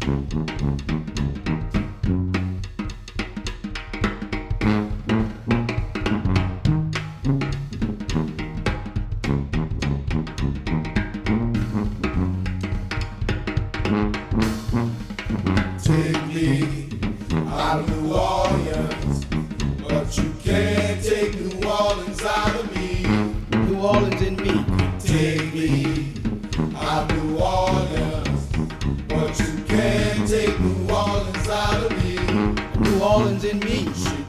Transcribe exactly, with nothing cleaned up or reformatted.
Take me out of New Orleans, but you can't take New Orleans out of me. New Orleans in me. Take me out of New Orleans, but you can't take New Orleans out of me. New Orleans in me.